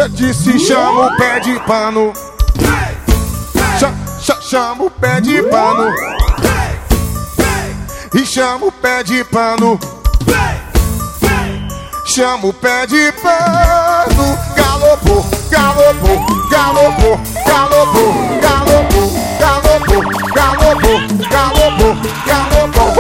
Eu disse chama o pé de pano. Chama o pé de pano. E chama o pé de pano. Chama o pé de pano. Galopou, galopou, galopou, galopou, galopou, galopou, galopou, galopou, galopou.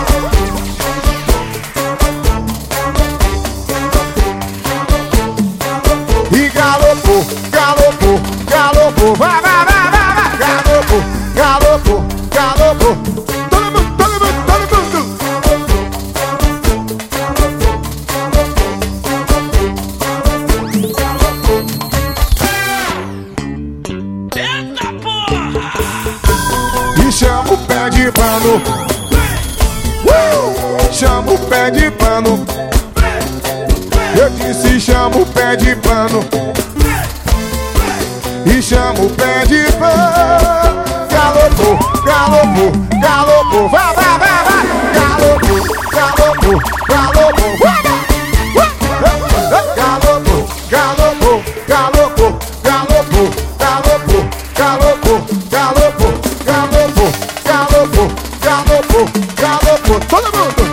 E galopou, galopou, galopou. Vai, vai, vai, vai, vai. Galopou, galopou, galopou. Todo mundo, todo mundo, todo mundo. Eita porra! E chama o pé de pano. Chama o pé de pano. Eu disse chama o pé de pano. E chama o pé de pano. Galopou, galopou, galopou. Vai, vai, vai, vai. Galopou, galopou, galopou. Galopou, galopou, galopou, galopou, galopou, galopou, galopou, galopou, galopou, galopou, galopou. Todo mundo.